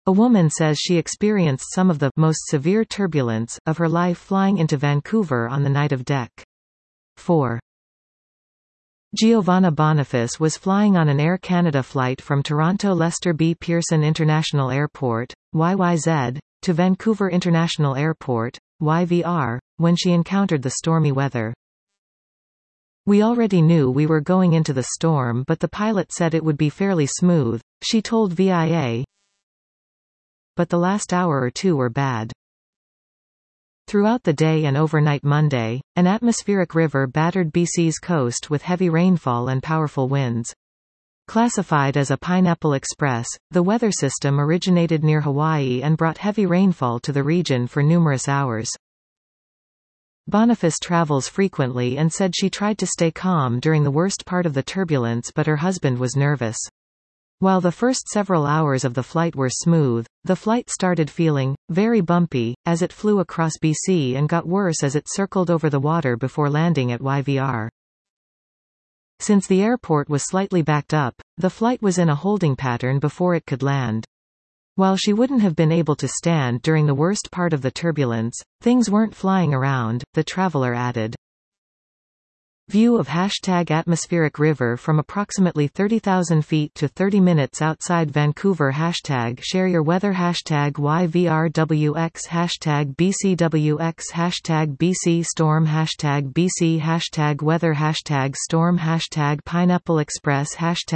A woman says she experienced some of the most severe turbulence of her life flying into Vancouver on the night of Dec. 4. Giovanna Boniface was flying on an Air Canada flight from Toronto Lester B. Pearson International Airport, YYZ, to Vancouver International Airport, YVR, when she encountered the stormy weather. "We already knew we were going into the storm, but the pilot said it would be fairly smooth," she told VIA. "But the last hour or two were bad." Throughout the day and overnight Monday, an atmospheric river battered BC's coast with heavy rainfall and powerful winds. Classified as a Pineapple Express, the weather system originated near Hawaii and brought heavy rainfall to the region for numerous hours. Boniface travels frequently and said she tried to stay calm during the worst part of the turbulence, but her husband was nervous. While the first several hours of the flight were smooth, the flight started feeling very bumpy as it flew across BC and got worse as it circled over the water before landing at YVR. Since the airport was slightly backed up, the flight was in a holding pattern before it could land. While she wouldn't have been able to stand during the worst part of the turbulence, things weren't flying around, the traveler added. View of #atmospheric river from approximately 30,000 feet to 30 minutes outside Vancouver. #share your weather #YVRWX #BCWX #BC storm #BC #weather #storm #Pineapple Express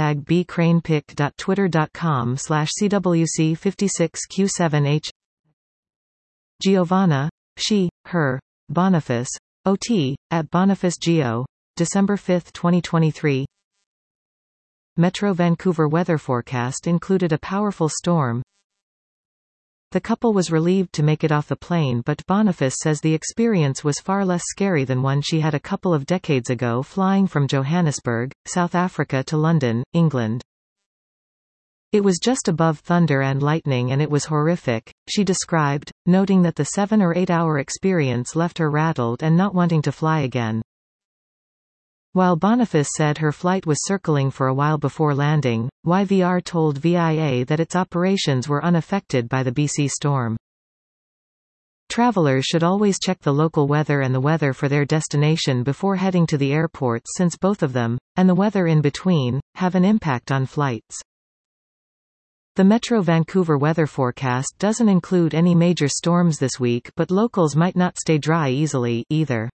#bcranepic.twitter.com/CWC56Q7H. Giovanna, she, her, Boniface, OT, at Boniface Geo. December 5, 2023. Metro Vancouver weather forecast included a powerful storm. The couple was relieved to make it off the plane, but Boniface says the experience was far less scary than one she had a couple of decades ago flying from Johannesburg, South Africa to London, England. "It was just above thunder and lightning and it was horrific," she described, noting that the 7 or 8 hour experience left her rattled and not wanting to fly again. While Boniface said her flight was circling for a while before landing, YVR told VIA that its operations were unaffected by the BC storm. Travelers should always check the local weather and the weather for their destination before heading to the airport, since both of them, and the weather in between, have an impact on flights. The Metro Vancouver weather forecast doesn't include any major storms this week, but locals might not stay dry easily, either.